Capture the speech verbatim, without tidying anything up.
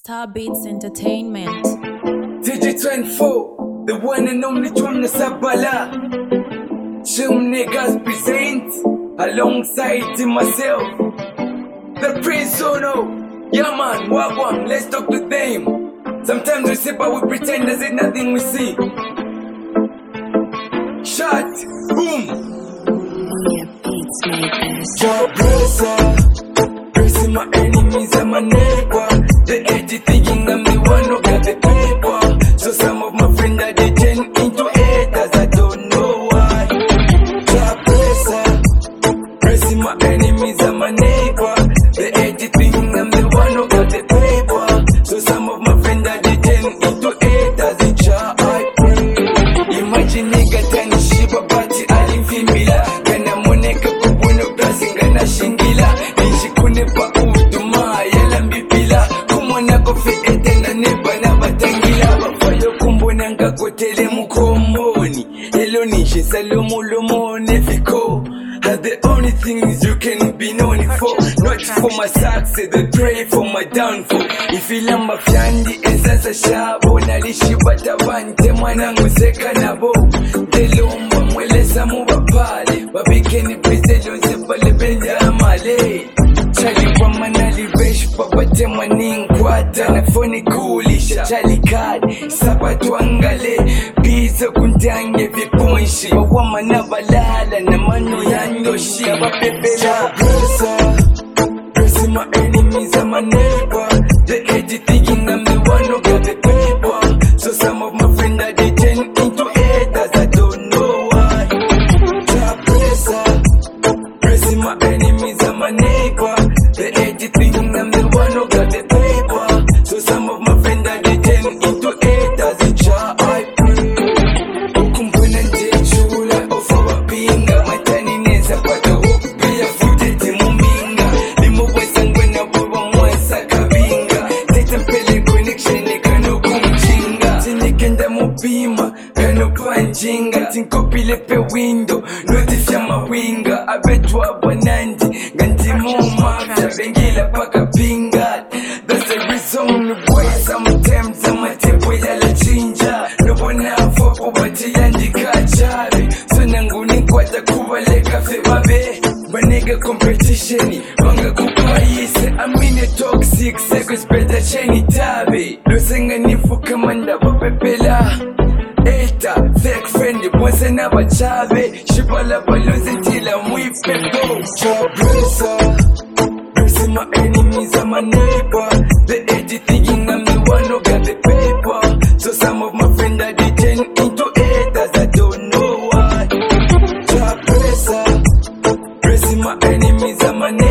Starbeats Entertainment. T G twenty-four, the one and only John Sabala. Shum niggas present alongside myself, the Prince Ono. Yeah man, wagwan, let's talk to them. Sometimes we say but we pretend as if nothing we see. Shot, boom. Job presser, pressing my enemies and my neighbor. The edgy thinking I'm the one who got the paper. So some of my friends are they turn into haters, I don't know why. Job presser, pressing my enemies and my neighbor. The edgy thinking I'm the one who got the paper. So some of my friends are they turn into haters, it's your I pray. Imagine nigga tani shiba bati alimfimila. Kana moneka kubuno blessing gana shingila. Nishikune pa uduma yala mbipila. Kumona kofi etena neba na batangila. Bafayo kumbona nga kotele mukomoni. Hello nishe salomo lomo nefiko. Are the only things you can be known for. Not for my success, they pray for my downfall. If you love my fyandi esasa shabo. Nalishi batabante mwanangu seka nabo. Delomba mweleza mubapale. Babikeni pizelo nzepale benda amale. Chali kwa manali resh papate maninkwata. Na phone kulisha chali kadi sabatu angale. Biza kundange viponshi. Wawama na balala na manu yandoshi. Abapepela pressure, pressing my enemies and my neighbor. The edgy thinking I'm the one who got the paper. So some of my friends are they turn into haters, I don't know why. Job pressure, pressing my enemies and my neighbor. The edgy thinking I'm the one who got the paper. So some of my friends are they turn into haters, it's your I pray. Ukumbuna njechula ofa pinga. Matani neza pata hope pia futete muminga. Limo wesa ngwena baba mwesa kabinga. Teta mpele connection kano kumjinga. Tinikenda mubima kano panjinga. Tinkopile pe window notifya mawinga. Abetwa banandi ganti muma. Bengila paka pinga. That's the reason why sometimes I'm a tepo yala chinja. No one have for bati yandika chari. So nanguni kwata kubaleka fe babe. Banega competition banga kupaise. I'm in a toxic sex better cheni tabi. Lusenga nifuka manda babepela. Eta fake friend bonse na bachabe. Shibala balozi tila mwipe go. Job presser, pressing my enemies and my neighbor. The edgy thinking I'm the one who got the paper. So some of my friends are they turn into haters, I don't know why. Job presser, pressing my enemies and my neighbor.